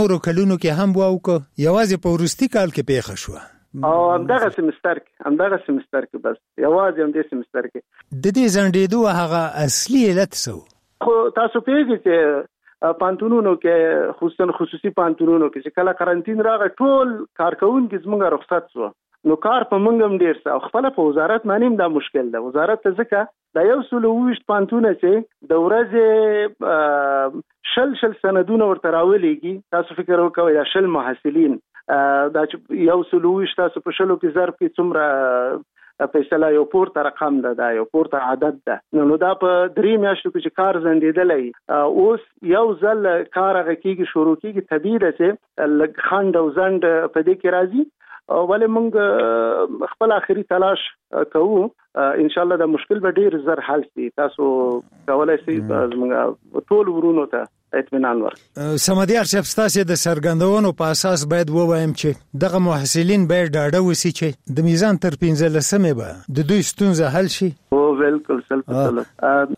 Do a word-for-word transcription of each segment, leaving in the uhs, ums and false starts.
نورو کلونو کې هم واوکه یوازې په وروستي کال کې پیښه شوه او همدغه سمستر کې همدغه سمستر کې بس یوازې همدې سمستر کې د دې ځنډېدو هغه اصلي علت څه و؟ خو تاسو پوهېږئ چې پانتونونو کې خصوصا خصوصي پانتونونو کې چې کله قرنطین راغی ټول کارکوونکي زموږ رخصت شو نو کار په موږ هم ډېر څه او خپله په وزارت باندې هم دا مشکل ده. وزارت ته ځکه دا یو سل اوویشت پانتونه چې د ورځې شل شل سندونه ورته راولېږي. تاسو فکر وکړئ دا شل محصلین دا چې یو سل اوویشت تاسو په شلو کې ضرب کې څومره فیصله یو پورته رقم ده دا یو پورته عدد ده. نو دا په درې میاشتو کې چې کار ځنډېدلی اوس یو ځل کار هغه کېږي شروع کېږي طبیعي ده چې لږ خنډ او ځنډ په دې کې راځي ولې موږ خپل آخري تلاش کوو. ان شاء الله دا مشکل به ډیر زر حل شي. تاسو کولای شئ زموږ ټول ورونو ته اطمینان ورکړئ. سمدیار صاحب ستاسو د څرګندونو په اساس باید ووایم چې دغه محصلین باید ډاډه وسی چې د میزان تر پنځلسمې به د دوی ستونزه حل شي. او بالکل سلام.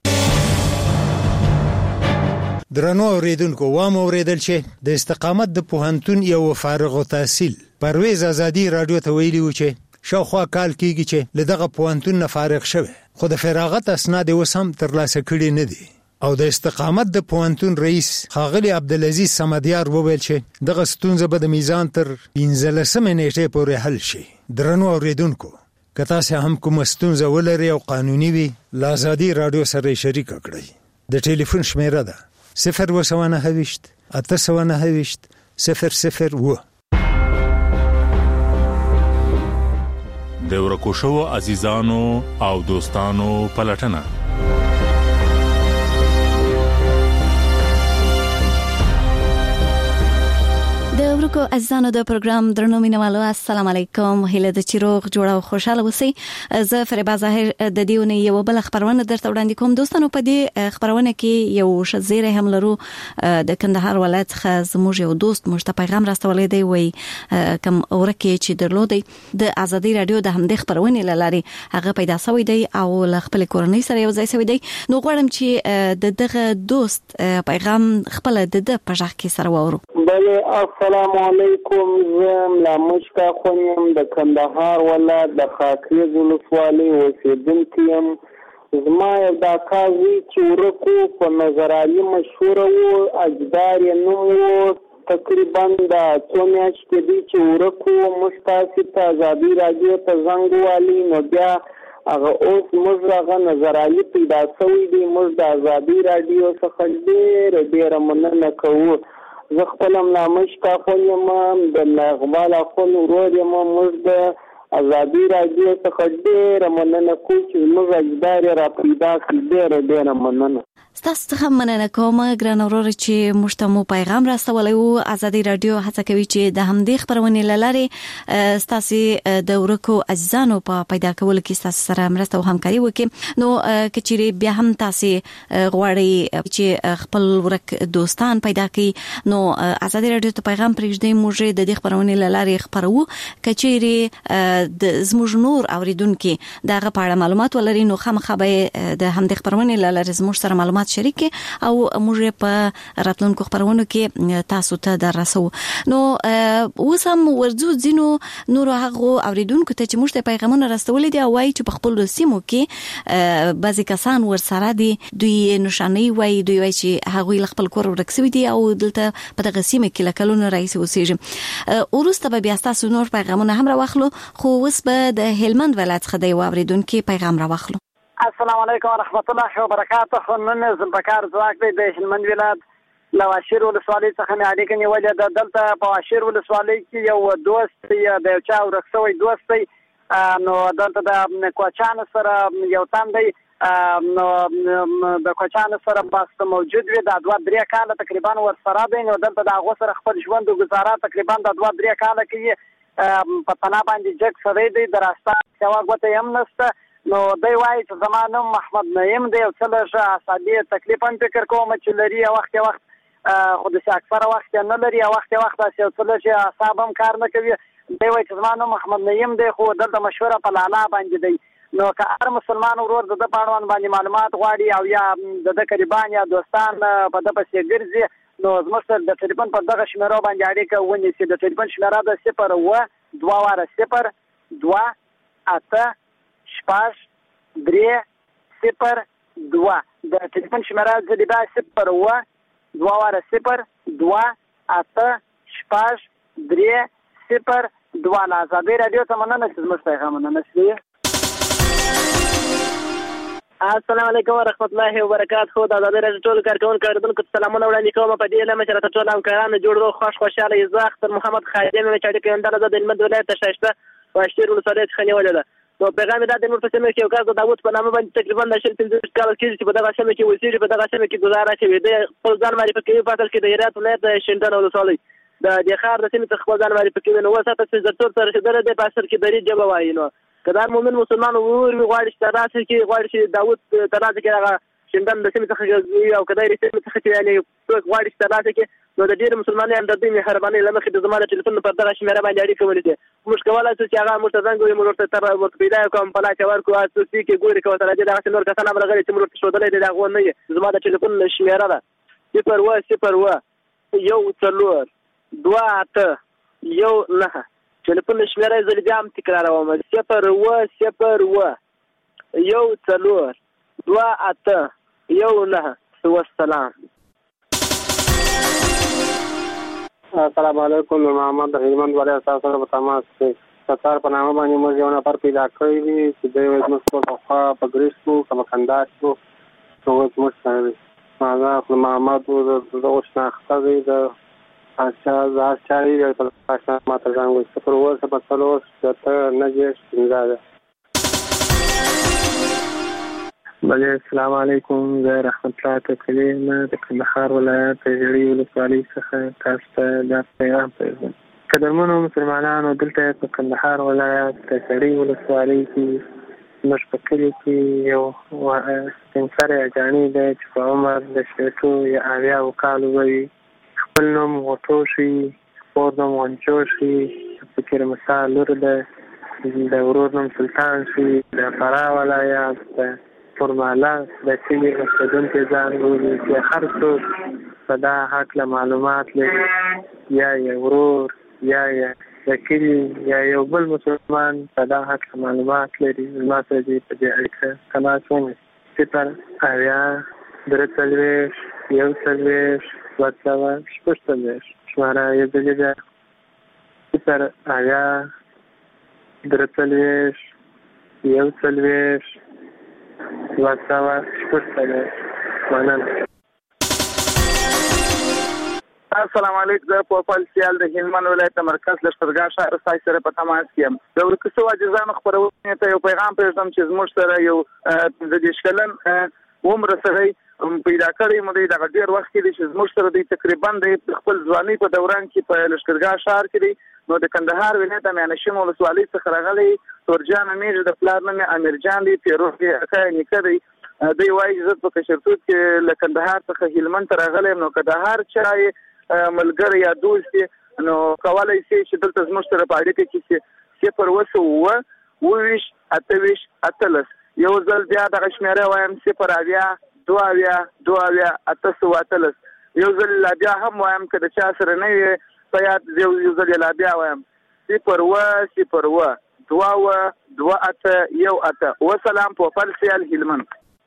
درنو اوریدونکو وام اوریدل چې د استقامت د پوهنتون یو فارغ التحصیل پرویز ازادي رادیو ته ویلي و چې شاوخوا کال کېږي چې له دغه پوهنتون نه فارغ شوی خو د فراغت اسناد اوس هم ترلاسه کړي نه دي. او د استقامت د پوهنتون رئیس ښاغلی عبدالعزیز سمدیار وویل چې دغه ستونزه به د میزان تر پنځلسمې نیټې پورې حل شي. درنو اوریدونکو که تاسو هم کومه ستونزه ولرئ او قانوني وي له ازادي رادیو سره شریک کړئ. د ټلیفون شمیره ده صفر و سوه نهه ویشت اته سوه نهه ویشت صفر صفر و. د ورکو شوو عزیزانو او دوستانو پلټنه د ورکو عزیزانو د پروګرام درنو مینوالو السلام علیکم. هیله د چیروغ جوړه او خوشاله اوسئ. زه فریبا ظاهر د دیونه یو بل خبرونه درته وړاندې کوم. دوستانو په دې خبرونه کې یو شزیره هم لرو د کندهار ولایت څخه زموږ یو دوست مشته پیغام راستولې دی وای کوم اورکه چې درلودي د ازادي رادیو د همدې خبرونه لاري هغه پیدا شوی دی او ل خپل کورنۍ سره یو ځای شوی دی. نو غواړم چې د دغه دوست پیغام خپل د په ځخ کې سره وورو. بله السلام علیکم. زم لا مشکا خونیم د کندهار ولایت د خاکریز ولسوالۍ اوسیدونکی یم. زما یو دا کازي چې ورکو په نظر علي مشهور وو اجدار یې نوم وو تقریبا دا څو میاشتې دي چې ورکو موږ تاسې ته ازادي رادیو ته زنګ ووالي نو بیا هغه اوس موږ هغه نظر علي پیدا شوی دی. موږ د ازادي رادیو څخه ډېره ډېره مننه کوو. زه خپل هم نامشکا خون یم د اقبال اخون ورور یم. موږ د ازادي رادیو څخه ډېره مننه کوو چې موږ اجدار را پیدا کړي. ډېره ډېره مننه. ستاسو څخه مننه کوم ګران اورور چې موږ ته مو پیغام راستولی وو. ازادي رادیو هڅه کوي چې د همدې خبرونې له لارې ستاسو د ورکو عزیزانو په پیدا کولو کې ستاسو سره مرسته او همکاري وکړي. نو که چیرې بیا هم تاسو غواړئ چې خپل ورک دوستان پیدا کړئ نو ازادي رادیو ته پیغام پرېږدئ. موږ د دې خبرونې له لارې خبرو. که چیرې د زموږ نور اوریدونکو دغه په اړه معلومات ولري نو خامخا به د همدې خبرونې له لارې زموږ سره معلومات شریک او موږ په راتلونکو خبرونو کې تاسو ته دررسو. نو اوس هم ورځو ځینو نور هغه اوریدونکو ته چې موږ ته پیغامونه راستولي دي او وايي چې په خپل سیمو کې بعضی کسان ورسره دي دوی نشانه وایي دوی وایي چې هغه خپل کور ورکسوي دي او دلته په دغه سیمه کې لکلونه رئیس اوسېږي. ورسته به بیا تاسو نور پیغامونه هم راوخلو خو اوس به د هلمند ولایت څخه دی اوریدونکو پیغام راوخلو. السلام علیکم ورحمت الله وبرکاته. نن زم بکار ځواک دی د هلمند ولایت له واشیر ولسوالۍ څخه مې اړیکه نیولې ده. دلته په واشیر ولسوالۍ کې یو دوست د یو چا ورکسوی دوست دی نو دلته د کوچانو سره یو تن دی نو د کوچانو سره بس موجود وي. دا دوه درې کاله تقریبا ورسره دی. نو دلته د هغو سره خپل ژوند او ګزاره تقریبا د دوه درې کاله کوي. په تنه باندې جګ سړی دی د راسته سوا ګوته هم نشته. نو دی وایي چې زما نوم محمد نعیم دی او څه لږ اعصابي تکلیف هم فکر کوم چې لري یو وخت یو وخت خو داسې اکثره وخت یې نه لري یو وخت یو وخت داسې یو څه لږ اعصاب هم کار نه کوي. دی وایي چې زما نوم محمد نعیم دی خو دلته مشهوره په لالا باندې دی. نو که هر مسلمان ورور د ده په اړوند باندې معلومات غواړي او یا د ده قریبان یا دوستان په ده پسې ګرځي نو زموږ سره د ټلیفون په دغه شمیرو باندې اړیکه ونیسي. د ټلیفون شمیره د صفر اوه دوه واره صفر دوه اته شپږ درې صفر دوه. د ټلیفون شمیره ځلې بیا صفر اوه دوه واره صفر دوه اته شپږ درې صفر دوه. له ازادۍ راډیو ته مننه چې زموږ پیغامونه نشري. السلام علیکم ورحمت الله وبرکاته. د ازادۍ راډیو ټول کارکونکو اوریدونکو ته سلامونه وړاندې کوم. په دې لمه چې راته ټول همکارانو جوړ روغ خوش خوشحاله یې. زه اختر محمد خادم یم چې اړیکه یم دغه د هلمند ولایت شایسته واشتیر ولسوالۍ څخه نیولې ده. نو پیغام یې دا د نور په سیمه کې یو کس د داود په نامه باندې تقریبا د شل پنځه ویشت کاله کېږي چې په دغه سیمه کې اوسېږي، په دغه سیمه کې ګزاره کوي. د خپل ځان معرفي کوي په اصل کې د هرات ولایت د شینډنډ ولسوالۍ د دې ښار د سیمې څخه خپل ځان معرفي کوي. نو اوس هلته چې زرتور ته رسېدلی دی په اصل کې دري ژبه وایي. نو که دا مؤمن مسلمان وروي غواړي چې ترلاسه کړي، غواړي چې داود ترلاسه کړي هغه شینډنډ د سیمې څخه او که دایرې سیمې څخه چې یعنې څوک غواړي چې ترلاسه کړي، نو د ډېرو مسلمانۍ همدردۍ مهربانۍ له مخې د زما د ټلیفون پر دغه شمېره باندې اړیکه ونیسي. موږ کولی شو چې هغه موږ ته زنګ ووهي، موږ ورته تر ورته پیدا یې کړو، په لاس یې ورکړو، اسوسي کې ګوري که ورته راځي دغسې نور کسان هم راغلي چې موږ ورته ښودلی دی د هغو نه یې. زما د ټلیفون شمېره ده صفر اوه صفر اوه یو څلور دوه اته یو نهه. ټلیفون شمېره یې زه بیا هم تکراروم صفر اوه صفر اوه یو څلور دوه اته یو نهه. والسلام. السلام علیکم. محمد د هلمند ولایت تاسو سره په تماس کې ستار په نامه باندې موږ یو نفر پیدا کړی دی چې دوی زموږ په خوا په ګریس کښو که په کندهار کښو هغه زموږ سره دی. هغه خپل محمد و د دغو شناخته دی د هر چا یې په اشنا ماته زنګ وایي صفر اوه صفر څلور شپېته نهه دېرش پنځه ده. بله السلام علیکم. زه رحمت الله تکلي یم د کندهار ولایت د ژړۍ ولسوالۍ څخه تاسو ته دا پیغام پرېږدم. قدرمنو مسلمانانو، دلته په کندهار ولایت د ژړۍ ولسوالۍ کې زموږ په کلي کې یو سپین سری اجاڼي دی چې په عمر د شپېتو یا اویاوو کالو به وي. خپل نوم غوټوشي، خپور نوم غنچوشي، فکر مسا لور ده، د ورور نوم سلطان شي، د فراه ولایت د فورماله د کلي اوسېدونکي ځان بولي چې هر څوک په دا هکله معلومات لري، یا یې ورور یا یې د کلي یا یو بل مسلمان په دا هکله معلومات لري، زما سره دې په دې اړیکه تماس ونیسي. صفر اویا درې څلوېښت یو څلوېښت دوه سوه شپږ څلوېښت. شماره یې ځلې ده صفر اویا درې څلوېښت یو څلوېښت دوه سوه شپږ څلوېښت. مننه. السلام علیکم. زه پوپل سیال د هلمند ولایت مرکز لښکرګاه ښار ستاسو سره په تماس کې یم. د ورکو شوو عاجزانو خپرونې ته یو پیغام پرېږدم چې زموږ سره یو پنځه دېرش کلن عمره سړی پیدا کړی مو دی. دغه ډېر وخت کې دی چې زموږ سره دی تقریبا د خپل ځوانۍ په دوران کې په لښکرګاه ښار کې دی. نو د کندهار ولایت میانشین ولسوالۍ څخه راغلی تورجان امیر، د پلار نوم یې امیرجان دی، پیروز یې اکا یې نیکه دی. دوی وایي زه په کشرتوب کې له کندهار څخه هلمند ته راغلی یم. نو که د هر چا یې ملګری یا دوست یې نو کولی شي چې دلته زموږ سره په اړیکه کې چې صفر اوه سوه اووه اووه ویشت اته ویشت اتلس. یو ځل بیا دغه شمېره وایم صفر اویا دوه اویا دوه اویا اته سوه اتلس. یو ځل لا بیا هم وایم که د چا سره نه وي په یاد یو ځل یې لا بیا وایم صفر اوه صفر اوه دوه اوه دوه اته یو اته. وسلام. پوپل سیال هلمند.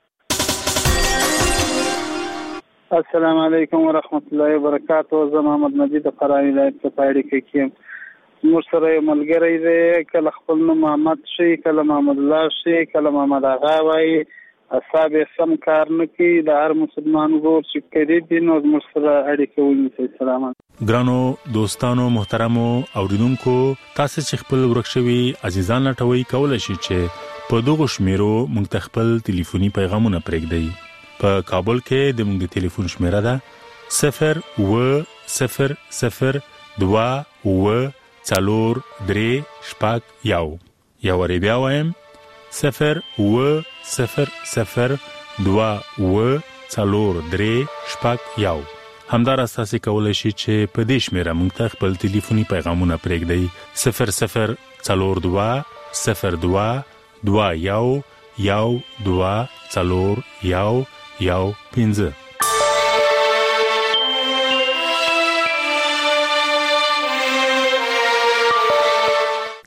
السلام علیکم ورحمت الله وبرکاته. زه محمد مجید د فراه ولایت څخه اړیکه کې یم. زموږ سره یو ملګری دی، کله خپل نوم محمد شي، کله محمد الله شي، کله محمد آغا وایي. اصحاب یې سم کار نه کوي. د هر مسلمان ورور چې کړي دي نو زموږ سره اړیکه ونیسئ. سلامات. ګرانو دوستانو محترمو اوریدونکو، تاسو چې خپل ورک شوي عزیزان لټوي کولی شئ چې په دغو شمیرو موږ ته خپل ټلیفوني پیغامونه پرېږدئ. په کابل کې د موږ د ټلیفون شمیره ده صفر اوه صفر صفر دوه اوه څلور درې شپږ یو. یو وارې بیا وایم صفر اوه صفر صفر دوه اوه څلور درې شپږ یو. همداراز تاسو کولی شئ چې په دې شمیره موږ ته خپل ټلیفوني پیغامونه پرېږدئ صفر صفر څلور دوه صفر دوه دوه یو یو دوه څلور یو یو پنځه.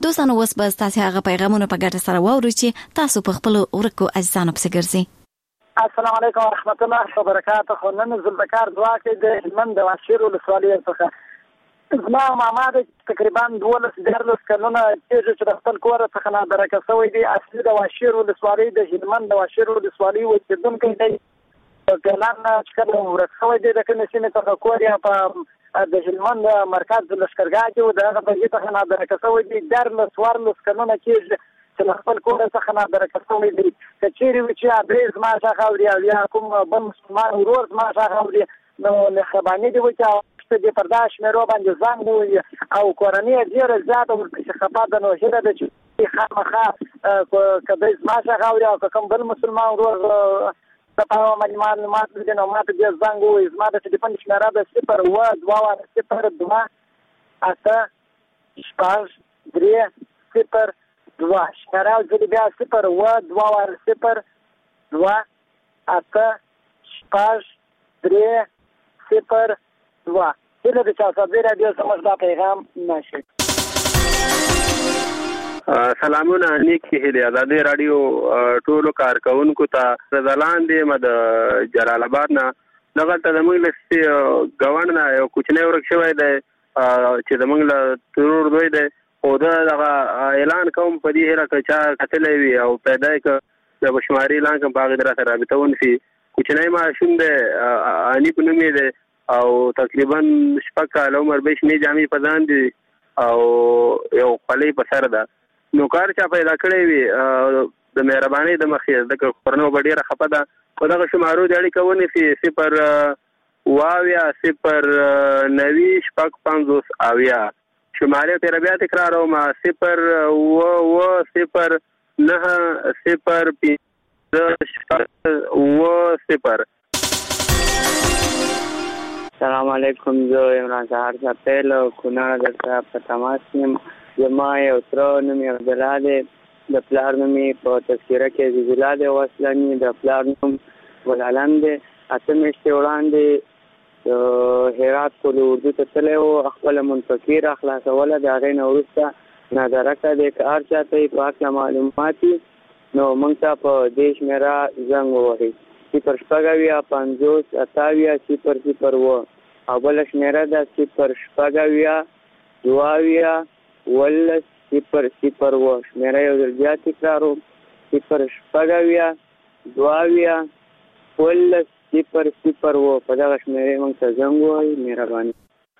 دوستانو اوس به تاسو هغه پیغامونه په ګټه سره واورئ چې تاسو په خپل ورکو عزیزانو پسې ګرځي. السلام علیکم ورحمت الله وبرکاته. نن زلبکار دعا کې د هلمند د واشیر ولسوالۍ څخه زما ماما د تقریبا دولس دیارلس کلونه کېږي چې د خپل کور څخه نادرکه شوی دی. اصلي د واشیر ولسوالۍ د هلمند د واشیر ولسوالۍ اوسېدونکی دی. ګلان چې کله ورک شوی دی د کومې سیمې څخه کور یې په د هلمند مرکز د لښکرګاه کې و، د هغه په ځای څخه نادرکه شوی دی. دیارلس څوارلس کلونه کېږي چې له خپل کور څخه نادرکه شوی دی. که چېرې وي چې ادرې زما څخه اوري او یا کوم بل مسلمان ورور زما څخه اوري نو مهرباني دې وکړي چې پر دا شمېرو باندې زنګ ووهي او کورنۍ یې ډېره زیاته ورپسې خفه ده. نو هیله ده چې خامخا که دی زما څخه اوري او که کوم بل مسلمان ورور د په باندې معلومات لري نو ماته بیا زنګ ووهي. زما د ټلیفون شمېره ده صفر اووه دوه واره صفر دوه اته شپږ درې صفر دوه. شمېره ځلې بیا صفر اووه دوه واره صفر دوه اته شپږ درې صفر دوه. هیله ده چې اساسي راډیو زموږ دا پیغام نشي. سلامونه نیکی هیله آزادي رادیو ټولو کارکونکو ته زلاندې مد جلال آباد نه دغه ته زموږ لسي غوڼ نه یو کوچنی ورک شوی دی چې زموږ له ترور دوی دی او دا دغه اعلان کوم په دې هیله که چا کتلی وي او پیدا یې که د بشماري اعلان کوم په هغې د راسره رابطه ونشي. کوچنی ماشوم دی اني په نوم یې دی او تقریبا شپږ کاله عمر به شنې جامې په ځان دي او یو خولۍ په سر ده. نو کار چا پیدا کړی وي د مهربانۍ د مخې ځکه کورنۍ به ډېره خفه ده په دغه شمارو د اړیکه ونیسي صفر اووه اویا صفر نوي شپږ پنځوس اویا. شمارې تېره بیا تکراروم صفر اووه اووه صفر نهه صفر پنځه شپږ اووه صفر. سلام علیکم. زه عمران سهار سپیل او کونړ درته په تماس یم. زما یو تره نوم یې عبدالله دی، د پلار نوم یې په تذکره کې عزیز الله دی وسلني، د پلار نوم ګلعلم دی. اته میاشتې وړاندې هرات کلي اردو ته تللی و، خپله منفقي را خلاصوله. د هغې نه وروسته نادرکه دی. که هر چا ته یې په هکله معلومات وي نو موږ ته په دې شمېره زنګ ووهئ صفر شپږ اویا پنځوس اته اویا صفر صفر اووه او بله شمېره ده صفر شپږ اویا دوه اویا ولس صفر صفر اووه. شمېره یو ځل بیا تکراروم صفر شپږ اویا دوه اویا ولس صفر صفر اووه. په دغه شمېرې موږ ته زنګ ووهئ. مهرباني.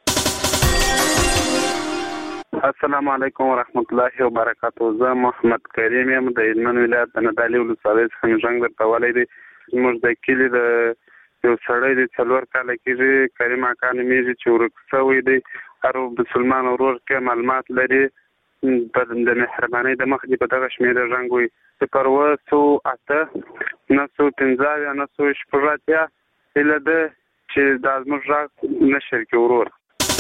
السلام علیکم ورحمت الله وبرکاته. زه محمد کریم یم د هلمند ولایت د نادعلي ولسوالۍ څخه زنګ درته ولی دی. زموږ د کلي د یو سړی دی څلور کاله کېږي کریم اکا نومېږي چې ورک شوی دی. هر مسلمان ورور کې معلومات لري د مهربانۍ د مخې په دغه شمېره زنګ ووهئ صفر اووه څو اته نهه سوه پنځه اویا نهه سوه شپږ اتیا. هیله ده چې دا زموږ غږ نشر کړي ورور.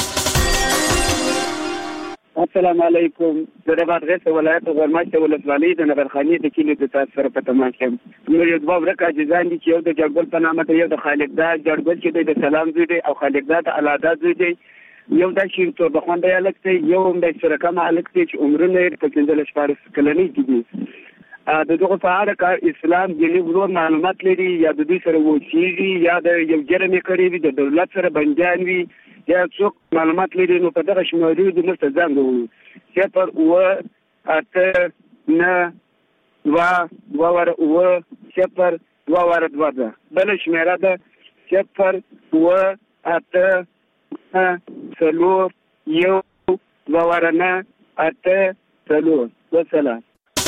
السلام علیکم. زه د بادغیس ولایت غرماشته ولسوالۍ د نبرخانې د کلي د تاسو سره په تماس یم. موږ یو دوه ورک عاجزان دي چې یو د جړګل په نامه دی، یو د خالقدا جړګل چې دی د سلام زوی دی او خالقدا د الادا زوی دی. یو دا چې تور بخونده هلک دی، یو هم د سرکم هلک دی چې عمرونه یې په پنځلس شپاړس کلنۍ کې دي. د دغه په اړه کار اسلام دیني ورور معلومات لري یا د دوی سره اوسېږي یا د یو جرم یې کړی وي د دولت سره بندیان وي یا څوک معلومات لري نو په دغه شمېرې د موږ ته زنګ ووهئ صفر اووه اته نهه دوه دوه واره اووه صفر دوه واره دوه ده. بله شمېره ده صفر اووه اته نهه څلور یو دوه واره نهه اته څلور. وسلام.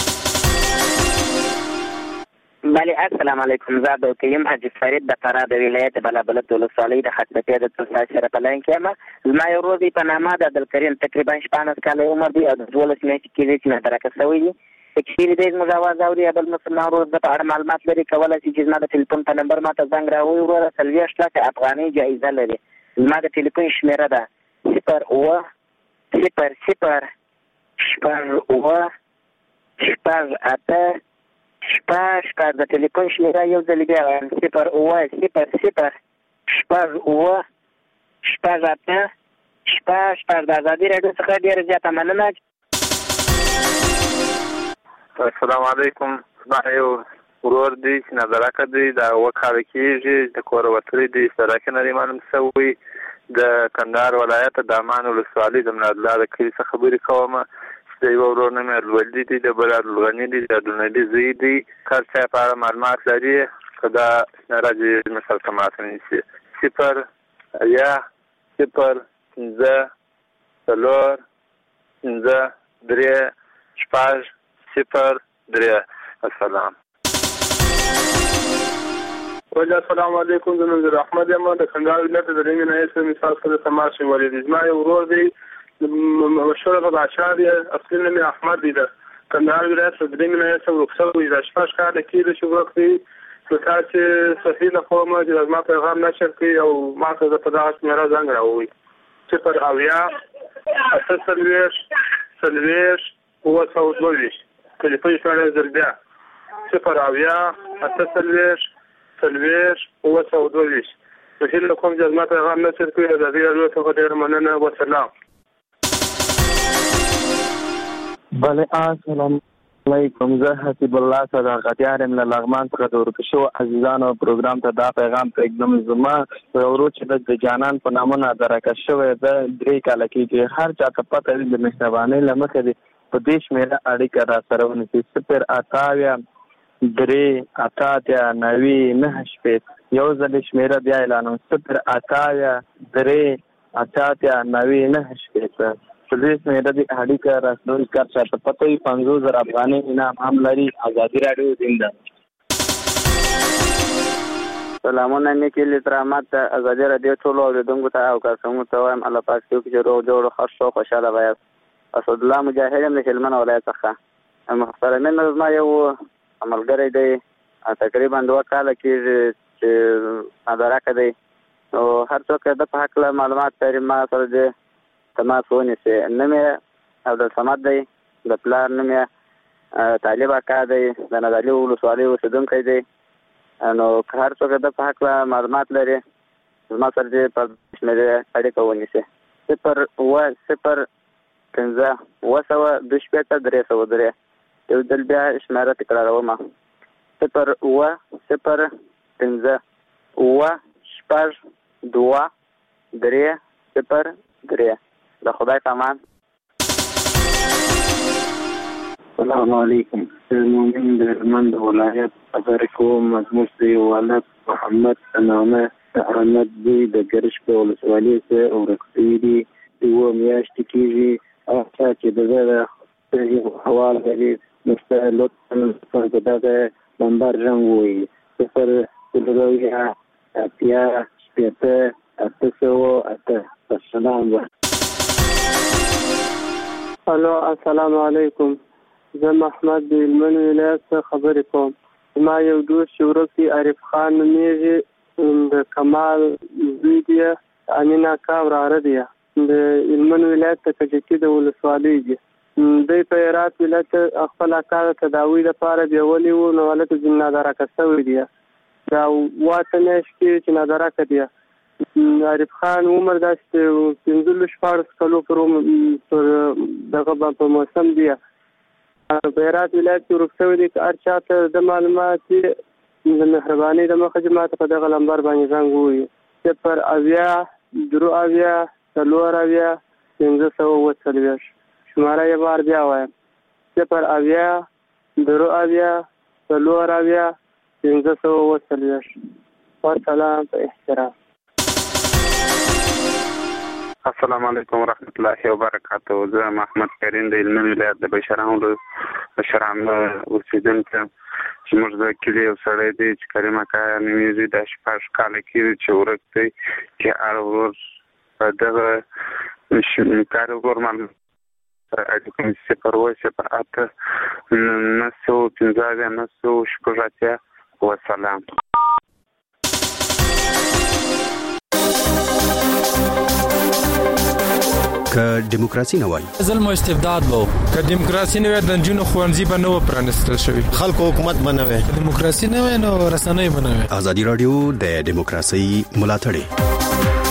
بله السلام علیکم. زه عبدالکریم حاجي فرید د فراه د ولایت بلابلد ولسوالۍ د خطبتۍ د تاسو سره په لاین کې یم. زما یو ورور دی په نامه د عبدالکریم تقریبا شپاړس کاله عمر دی او د دولس میاشتې کېږي چې نادرکه شوی دی. که چېرې دی زموږ اواز اوري یا بل مسلمان ورور د په اړه معلومات لري کولی شي چې زما د ټلیفون په نمبر ماته زنګ راووهي. وروره څلوېښت لکه افغانۍ جایزه لري. زما د ټلیفون شمېره ده صفر اووه صفر صفر شپږ اووه شپږ اته شپږ شپږ. د ټلیفون شمېره یو ځل بیا وایم صفر اووه صفر صفر شپږ اووه شپږ اته شپږ شپږ. د ازادي راډیو څخه ډېره زیاته مننه. السلام علیکم. ما یو ورور دی چې نظرکه دی دا وکاله کېږي د کور وتلی دی سړک نه دی معلوم شوی د کندهار ولایت د امان ولسوالۍ د منادله د کلي څخه خبرې کوم چې د یو ورور نوم یې الولدي دی د بل عبدالغني دی د عبدالنبي زوی دی هر چا په اړه معلومات لري که دا راځي مثال ته ماته نیسي صفر اویا صفر پنځه څلور پنځه درې شپږ صفر درې. السلام وجه السلام علیکم. زه منظور احمد یم د کندهار ولایت د درېمې ناحیې مثال څخه د تماس شوی دی. زما یو ورور دی مشهور بادشاه دی اصلي نوم یې احمد دی د کندهار ولایت د درېمې ناحیې څخه رخصت وي دا شپږ کاله کېږي چې ورک دی نو تاسې صحیح نه کوم چې زما پیغام نشر کړي او ما ته زه په دغه شمېره زنګ راووي صفر اویا اته څلوېښت څلوېښت اووه سوه دوه ویشت ټلیفون شمېره زر بیا صفر اویا اته څلوېښت څلوېښت اووه سوه دوه ویشت. په هیله کوم چې زما پیغام نشر کړي د دې راډیو څخه ډېره مننه. وسلام. بله السلام علیکم. زه حسیب الله صداقتیار یم له لغمان څخه د ورک شوو عزیزانو پروګرام ته دا پیغام پرېږدم. زما یو ورور چې د جانان په نامه درکه شوی ده درې کاله کېږي هر چا ته پته وي د مهربانۍ له مخې دی په دې شمېره اړیکه را سره ونیسي صفر اته اویا درې اته اتیا نوي نهه شپېته یو ځل شمېره بیا اعلانوم صفر اته اویا درې اته اتیا نوي نهه شپېته په دې شمېره دې اړیکه را سره ونیسي هر چا ته پته وي پنځوس زره افغانۍ انعام هم لري. ازادي راډیو زنده. سلامونه نیکي لترامات ته ازادي راډیو ټولو اورېدونکو ته او کارکوونکو ته وایم الله پاک دې وکړي چې روغ جوړ ښه شو خوشحاله به یاست. اسد الله مجاهد یم د هلمند ولایت څخه. محترمین زما یو ملګری دی تقریبا دوه کاله کېږي چې نظرکه دی نو هر څوک د په هکله معلومات لري ما سره دې تماس ونیسي. نوم یې عبدالصمد دی د پلار نوم یې طالب اکا دی د نادعلي ولسوالۍ اوسېدونکی دی نو که هر څوک د په هکله معلومات لري زما سره دې په شمېرې اړیکه ونیسي صفر اووه صفر پنځه اووه سوه دوه شپېته درې سوه درې یو ځل بیا شمېره تکراروم صفر اووه صفر پنځه اووه شپږ دوه درې صفر درې. د خدای په امان. السلام علیکم. زه مؤمن د هلمند ولایت خبرې کوم. زموږ د ولد محمد په نامه د احمد زوی د ګرش په ولسوالۍ کې ورک شوي دي اووه میاشتې کېږي. هغه چا چې د ده یو حوال لري نو ستا لطفا په دغه نمبر رنګ ووایي صفر څلور اویا اتیا شپېته اته سوه اته. السلام. الو السلام علیکم. زه محمد د هلمند ولایت څخه خبرې کوم. زما یو دوست چې ورک دی عارف خان نومېږي د کمال زوی دی امین اکا وراره دی د هلمند ولایت د کجکي د ولسوالۍ دي. دوی په هرات ولایت خپل اکا د تداوي لپاره بیولي وو نو هلته ځینې نادرکه شوي دي دا اووه اته میاشتې کې چې نادرکه دي. عارف خان عمر داسې پنځلس شپاړس کلو پر دغه په موسم دی په هرات ولایت کې ورک شوی دی. که هر چا ته د معلومات د مهربانۍ د مخه چې ما ته په دغه لمبر باندې زنګ ووایي صفر اویا درې اویا څلور اویا پنځه سوه اووه څلوېښت. شماره یې بار بیا وایم صفر اویا درې اویا څلور اویا پنځه سوه اووه څلوېښت. والسلام په احترام. السلام علیکم ورحمت الله وبرکاته. زه محمد کریم د هلمند ولایت د بشران بشران اوسېدونکی چې موږ د کلي یو سړی دی چې کریم اکا نومېږي دا شپږ کاله کېږي چې ورک دی چې هر ورور په دغه کار ورور معلومات سره اړیکه نیسي صفر اووه صفر اته نهه سوه پنځه اویا نهه سوه شپږ اتیا. وسلام. که دیموکراسي نه وای ظلم او استبداد وو. که دیموکراسي نه وای د نجونو ښوونځي به نه و پرانیستل شوي. خلکو حکومت به نه وای. دیموکراسي نه وای نو رسنۍ به نه وای. ازادي راډیو د دیموکراسي ملاتړ